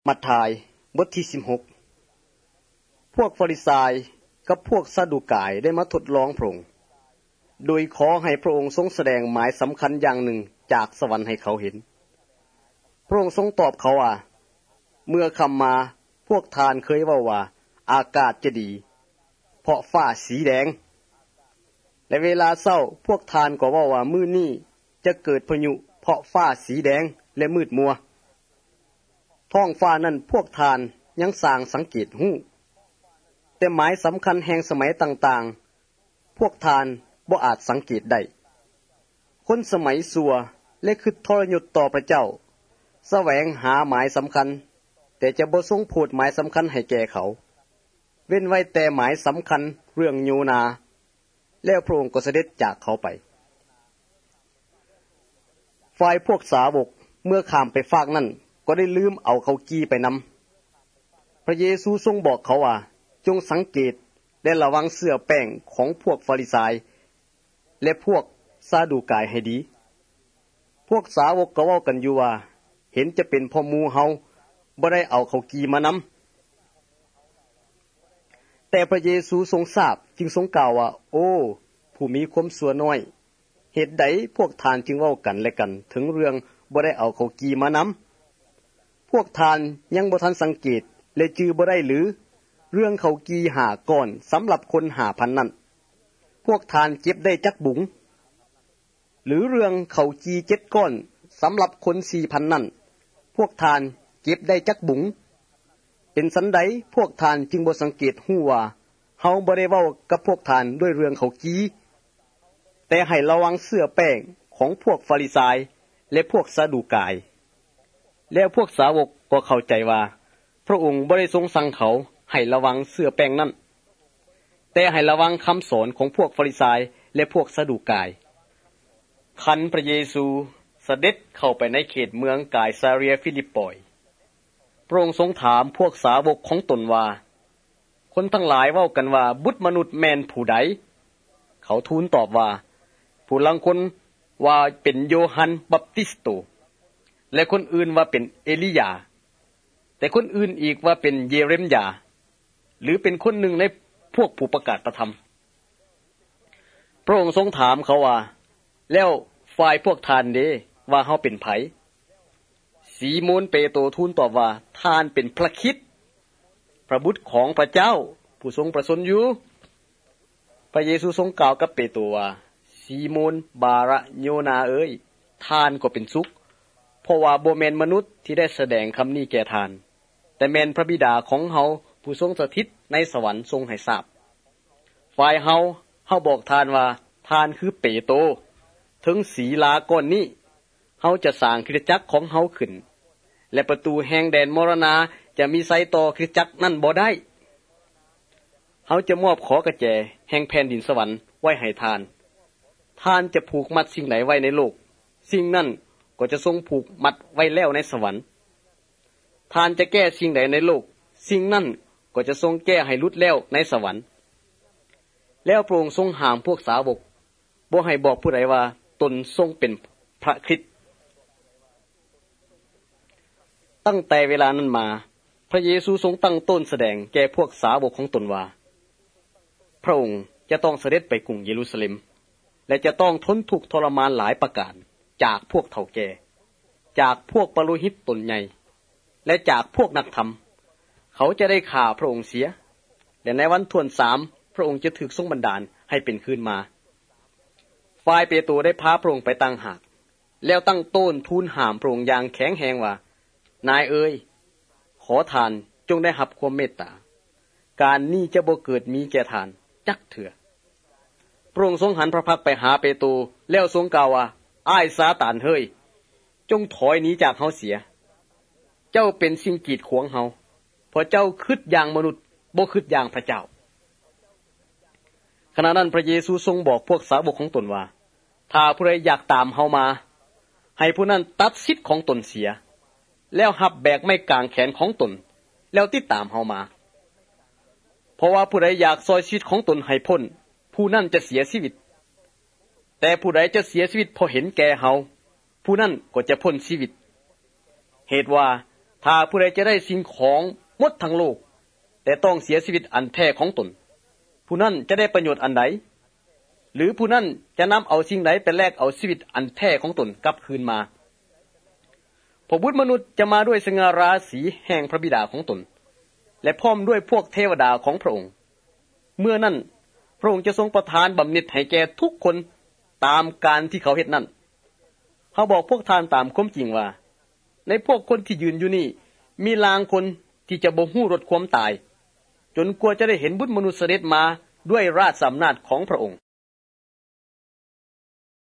มัทธิวบทที่16พวกฟาริสายกับพวกซาดูกายได้มาทดลองพระองค์โดยขอให้พระองค์ทรงแสดงหมายสำคัญอย่างหนึ่งจากสวรรค์ให้เขาเห็นพระองค์ทรงตอบเขาว่าเมื่อค่ำมาพวกทานเคยเว้าว่าอากาศจะดีเพราะฟ้าสีแดงและเวลาเช้าพวกทานก็เว้าว่ามื้อนี้จะเกิดพายุเพราะฟ้าสีแดงและมืดมัวท้องฟ้านั้นพวกทานยังสร้างสังเกตหู้แต่หมายสำคัญแห่งสมัยต่างๆพวกทานบ่อาจสังเกตได้คนสมัยสัวและคิดทรยศต่อพระเจ้าแสวงหาหมายสำคัญแต่จะบ่ทรงโพดหมายสำคัญให้แก่เขาเว้นไว้แต่หมายสำคัญเรื่องโยนาแล้วพระองค์ก็เสด็จจากเขาไปฝ่ายพวกสาวกเมื่อข้ามไปฝากนั้นก็ได้ลืมเอาเขากี้ไปนำพระเยซูทรงบอกเขาว่าจงสังเกตและระวังเสื้อแป้งของพวกฟาริสายและพวกซาดูกายให้ดีพวกสาวกก็เว้ากันอยู่ว่าเห็นจะเป็นพ่อหมู่เฮาบ่ได้เอาเขากี้มานำแต่พระเยซูทรงทราบจึงทรงกล่าวว่าโอ้ผู้มีความชั่วน้อยเหตุใดพวกทานจึงเว้ากันและกันถึงเรื่องบ่ได้เอาเขากี้มานำพวกทานยังบ่ทันสังเกตและจื้อบ่ได้หรือเรื่องเขากี้5ก้อนสำหรับคน 5,000 นั้นพวกทานเก็บได้จักบุ๋งหรือเรื่องเขาจี7ก้อนสำหรับคน 4,000 นั้นพวกทานเก็บได้จักบุ๋งเป็นสันใดพวกทานจึงบ่สังเกตฮู้ว่าเฮาบ่ได้เว้ากับพวกทานด้วยเรื่องเขาจีแต่ให้ระวังเสื้อแป้งของพวกฟาริสายและพวกซาดูกายแล้วพวกสาวกก็เข้าใจว่าพระองค์บ่ได้ทรงสั่งเขาให้ระวังเสื้อแป้งนั้นแต่ให้ระวังคำสอนของพวกฟาริสายและพวกซาดูกายคันพระเยซูเสด็จเข้าไปในเขตเมืองกายซาเรียฟิลิปปอยพระองค์ทรงถามพวกสาวกของตนว่าคนทั้งหลายเว้ากันว่าบุตรมนุษย์แม่นผู้ใดเขาทูลตอบว่าผู้ลางคนว่าเป็นโยฮันบัพติสโตและคนอื่นว่าเป็นเอลียาแต่คนอื่นอีกว่าเป็นเยเรมยาหรือเป็นคนหนึ่งในพวกผู้ประกาศพระธรรมพระองค์ทรงถามเขาว่าแล้วฝ่ายพวกทานเด้ว่าเฮาเป็นไผสีโมนเปโตรทูลตอบว่าท่านเป็นพระคริสต์พระบุตรของพระเจ้าผู้ทรงประสนอยู่พระเยซูทรงกล่าวกับเปโตรว่าซีโมนบาระโยนาเอ้ยท่านก็เป็นสุขเพราะว่าบ่แม่นมนุษย์ที่ได้แสดงคำนี้แก่ท่านแต่แม่นพระบิดาของเฮาผู้ทรงสถิตในสวรรค์ทรงให้ทราบฝ่ายเฮาบอกท่านว่าท่านคือเปโตรถึงศีลาก้อนนี้เฮาจะสร้างคริสตจักรของเฮาขึ้นและประตูแห่งแดนมรณะจะมีไสต่อคริสตจักรนั้นบ่ได้เฮาจะมอบขอกระแจแห่งแผ่นดินสวรรค์ไว้ให้ท่านท่านจะผูกมัดสิ่งไหนไว้ในโลกสิ่งนั้นก็จะทรงผูกมัดไว้แล้วในสวรรค์ท่านจะแก้สิ่งใดในโลกสิ่งนั้นก็จะทรงแก้ให้หลุดแล้วในสวรรค์แล้วพระองค์ทรงห้ามพวกสาวกบ่ให้บอกผู้ใดว่าตนทรงเป็นพระคริสต์ตั้งแต่เวลานั้นมาพระเยซูทรงตั้งต้นแสดงแก่พวกสาวกของตนว่าพระองค์จะต้องเสด็จไปกรุงเยรูซาเล็มและจะต้องทนทุกข์ทรมานหลายประการจากพวกเฒ่าแก่จากพวกปโลหิตตนใหญ่และจากพวกนักธรรมเขาจะได้ฆ่าพระองค์เสียและในวันถ้วน3พระองค์จะถูกทรงบันดาลให้เป็นคืนมาฝ่ายเปโตรได้พาพระองค์ไปตั้งหากแล้วตั้งโต้นทูลห้ามพระองค์อย่างแข็งแรงว่านายเอ๋ยขอทานจงได้รับความเมตตาการนี้จะบ่เกิดมีแก่ทานจักเถื่อพระองค์ทรงหันพระพักตร์ไปหาเปโตรแล้วทรงกล่าวว่าอ้ายซาตานเฮ้ยจงถอยหนีจากเฮาเสียเจ้าเป็นสิ่งกีดขวางเฮาเพราะเจ้าคิดอย่างมนุษย์บ่คิดอย่างพระเจ้าขณะนั้นพระเยซูทรงบอกพวกสาวกของตนว่าถ้าผู้ใดอยากตามเฮามาให้ผู้นั้นตัดสิทธิ์ของตนเสียแล้วหับแบกไม้กางแขนของตนแล้วติดตามเฮามาเพราะว่าผู้ใดอยากซอยชีวิตของตนให้พ้นผู้นั้นจะเสียชีวิตแต่ผู้ใดจะเสียชีวิตเพราะเห็นแก่เฮาผู้นั้นก็จะพ้นชีวิตเหตุว่าถ้าผู้ใดจะได้สิ่งของหมดทั้งโลกแต่ต้องเสียชีวิตอันแท้ของตนผู้นั้นจะได้ประโยชน์อันใดหรือผู้นั้นจะนำเอาสิ่งใดไปแลกเอาชีวิตอันแท้ของตนกลับคืนมาพระบุตรมนุษย์จะมาด้วยสง่าราศีแห่งพระบิดาของตนและพร้อมด้วยพวกเทวดาของพระองค์เมื่อนั้นพระองค์จะทรงประทานบำเหน็จให้แก่ทุกคนตามการที่เขาเฮ็ดนั้นเขาบอกพวกท่านตามความจริงว่าในพวกคนที่ยืนอยู่นี่มีลางคนที่จะบ่ฮู้รสความตายจนกว่าจะได้เห็นบุตรมนุษย์เสด็จมาด้วยราชอำนาจของพระองค์